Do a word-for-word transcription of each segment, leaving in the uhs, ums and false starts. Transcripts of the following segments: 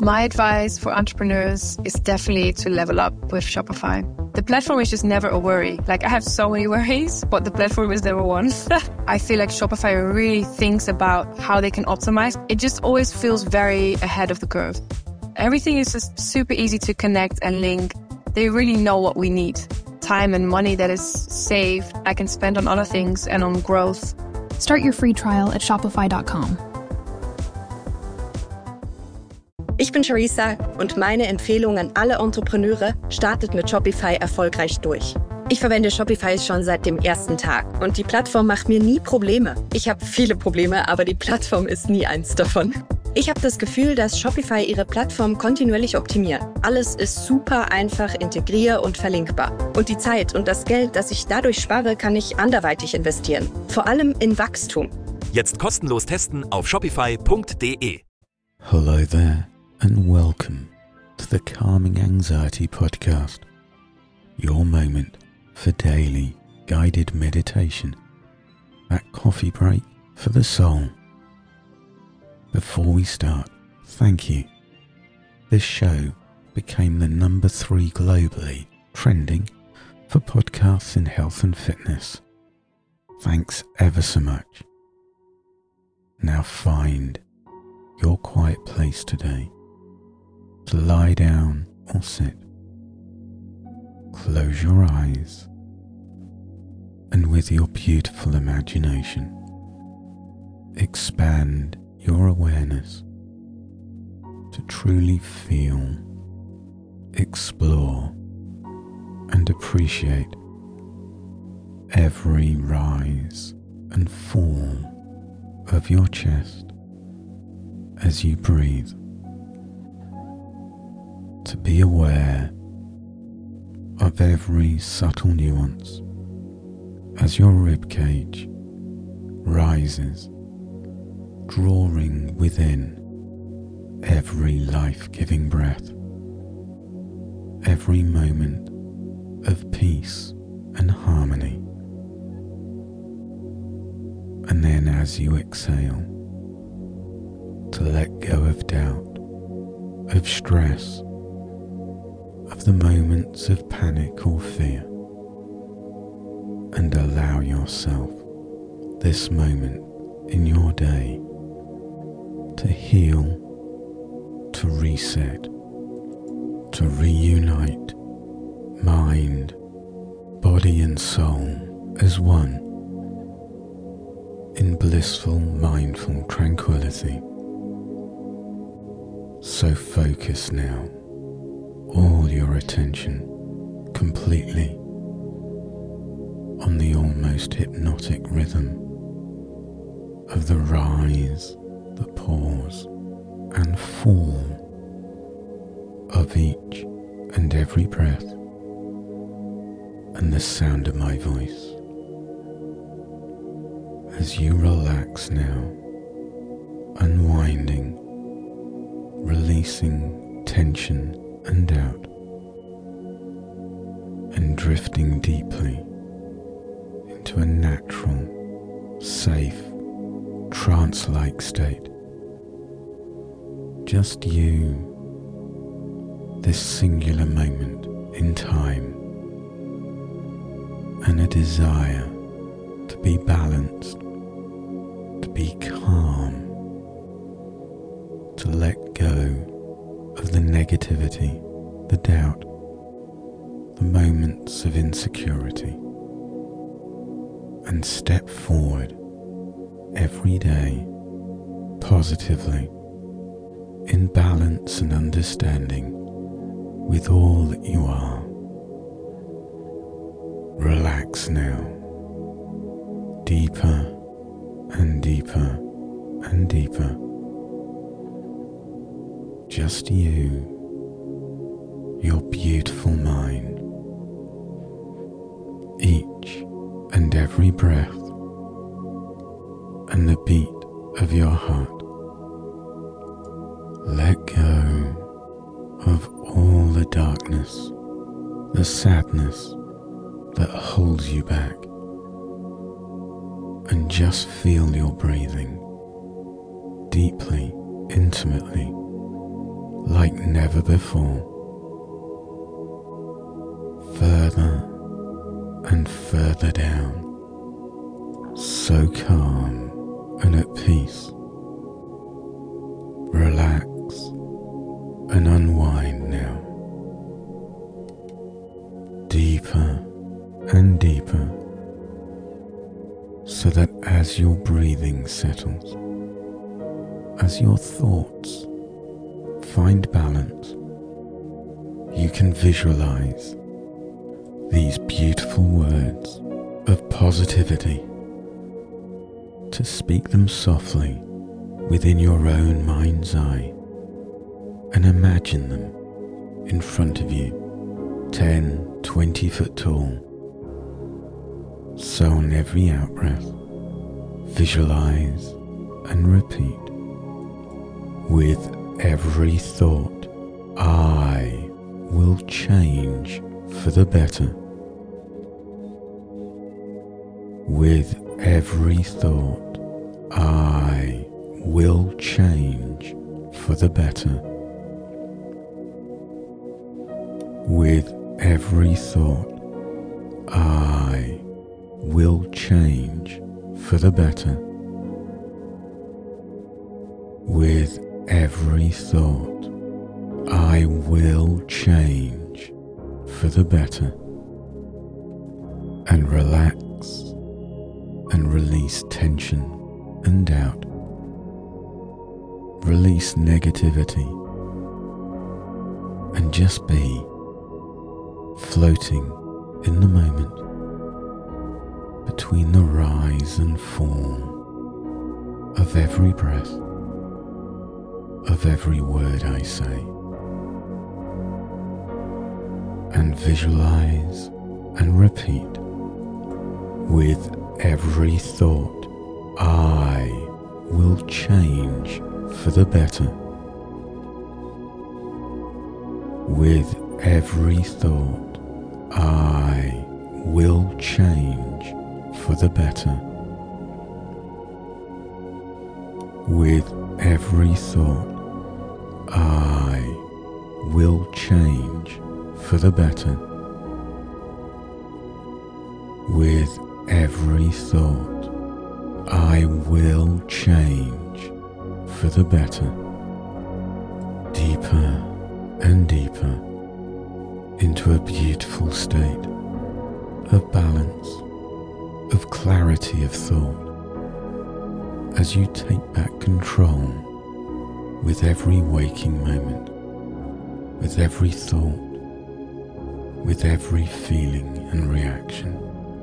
My advice for entrepreneurs is definitely to level up with Shopify. The platform is just never a worry. Like, I have so many worries, but the platform is never one. I feel like Shopify really thinks about how they can optimize. It just always feels very ahead of the curve. Everything is just super easy to connect and link. They really know what we need. Time and money that is saved, I can spend on other things and on growth. Start your free trial at shopify dot com. Ich bin Charissa und meine Empfehlung an alle Entrepreneure: startet mit Shopify erfolgreich durch. Ich verwende Shopify schon seit dem ersten Tag und die Plattform macht mir nie Probleme. Ich habe viele Probleme, aber die Plattform ist nie eins davon. Ich habe das Gefühl, dass Shopify ihre Plattform kontinuierlich optimiert. Alles ist super einfach integrier- und verlinkbar. Und die Zeit und das Geld, das ich dadurch spare, kann ich anderweitig investieren. Vor allem in Wachstum. Jetzt kostenlos testen auf shopify punkt de. Hello there and welcome to the Calming Anxiety Podcast. Your moment for daily guided meditation. That coffee break for the soul. Before we start, thank you. This show became the number three globally trending for podcasts in health and fitness. Thanks ever so much. Now find your quiet place today to lie down or sit. Close your eyes and with your beautiful imagination, expand your awareness to truly feel, explore, and appreciate every rise and fall of your chest as you breathe. To be aware of every subtle nuance as your ribcage rises, drawing within every life-giving breath, every moment of peace and harmony. And then as you exhale, to let go of doubt, of stress, of the moments of panic or fear, and allow yourself this moment in your day to heal, to reset, to reunite mind, body and soul as one in blissful, mindful tranquility. So focus now all your attention completely on the almost hypnotic rhythm of the rise, the pause and fall of each and every breath, and the sound of my voice. As you relax now, unwinding, releasing tension and doubt, and drifting deeply into a natural, safe, trance-like state. Just you, this singular moment in time, and a desire to be balanced, to be calm, to let go of the negativity, the doubt, the moments of insecurity, and step forward every day positively, in balance and understanding with all that you are. Relax now, deeper and deeper and deeper. Just you, your beautiful mind, each and every breath, and the beat of your heart. Let go of all the darkness, the sadness that holds you back, and just feel your breathing deeply, intimately, never before. Further and further down, so calm and at peace. Relax and unwind now. Deeper and deeper, so that as your breathing settles, as your thoughts find balance, you can visualize these beautiful words of positivity, to speak them softly within your own mind's eye, and imagine them in front of you, ten, twenty foot tall. So on every out-breath, visualize and repeat. With every thought, I will change for the better. With every thought, I will change for the better. With every thought, I will change for the better. With every thought, I will change for the better. And relax and release tension and doubt. Release negativity and just be floating in the moment between the rise and fall of every breath, of every word I say. And visualize and repeat. With every thought, I will change for the better. With every thought, I will change for the better. With every thought, I will change for the better. With every thought, I will change for the better. Deeper and deeper into a beautiful state of balance, of clarity of thought, as you take back control with every waking moment, with every thought, with every feeling and reaction.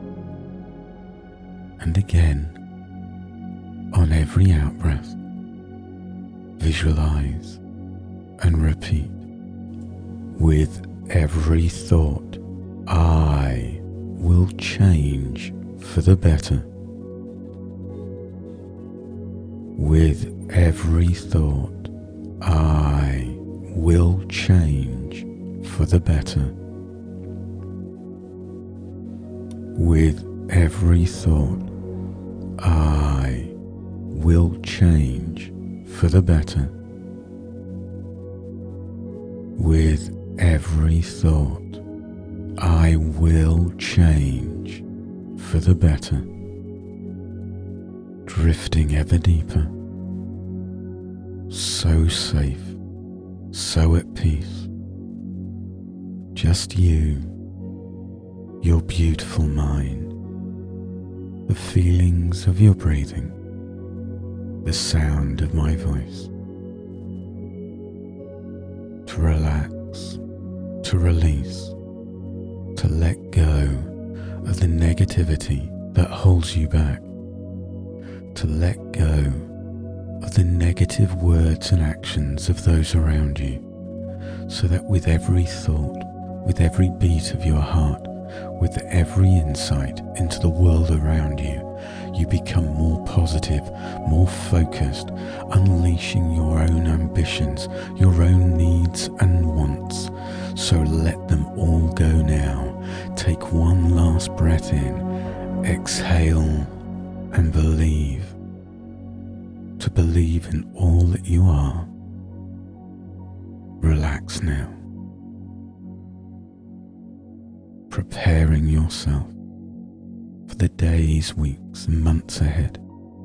And again, on every out-breath, visualize and repeat. With every thought, I will change for the better. With every thought, I will change for the better. With every thought, I will change for the better. With every thought, I will change for the better. Drifting ever deeper, so safe, so at peace. Just you, your beautiful mind, the feelings of your breathing, the sound of my voice. To relax, to release, to let go of the negativity that holds you back, to let go of the negative words and actions of those around you, so that with every thought, with every beat of your heart, with every insight into the world around you, you become more positive, more focused, unleashing your own ambitions, your own needs and wants. So let them all go now. Take one last breath in, exhale, and believe. To believe in all that you are. Relax. relax now, preparing yourself for the days, weeks, and months ahead.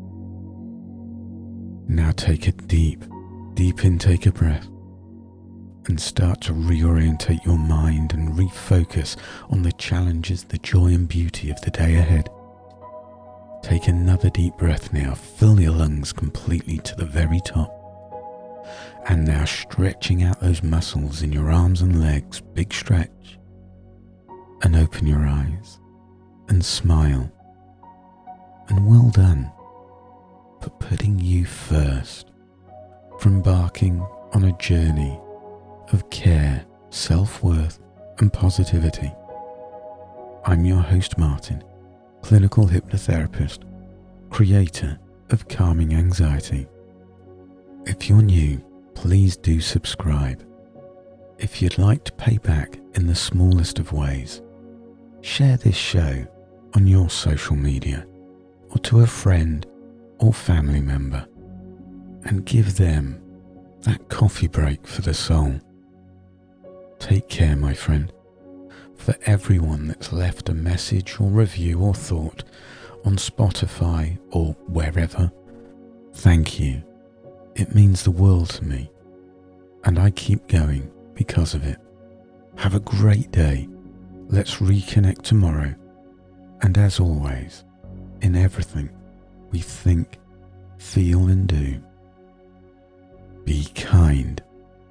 Now take a deep, deep intake of breath and start to reorientate your mind and refocus on the challenges, the joy and beauty of the day ahead. Take another deep breath now, fill your lungs completely to the very top. And now stretching out those muscles in your arms and legs, big stretch. And open your eyes and smile. And well done for putting you first, for embarking on a journey of care, self-worth and positivity. I'm your host Martin, clinical hypnotherapist, creator of Calming Anxiety. If you're new, please do subscribe. If you'd like to pay back in the smallest of ways, share this show on your social media or to a friend or family member and give them that coffee break for the soul. Take care, my friend. For everyone that's left a message or review or thought on Spotify or wherever, thank you. It means the world to me, and I keep going because of it. Have a great day. Let's reconnect tomorrow. And as always, in everything we think, feel and do, be kind.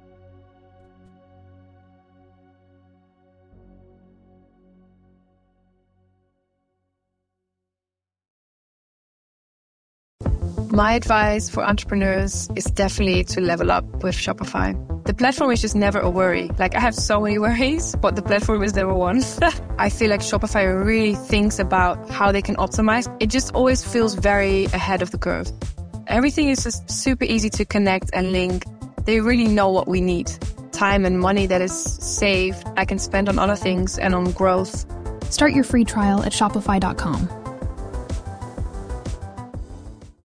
My advice for entrepreneurs is definitely to level up with Shopify. The platform is just never a worry. Like, I have so many worries, but the platform is never one. I feel like Shopify really thinks about how they can optimize. It just always feels very ahead of the curve. Everything is just super easy to connect and link. They really know what we need. Time and money that is saved, I can spend on other things and on growth. Start your free trial at shopify dot com.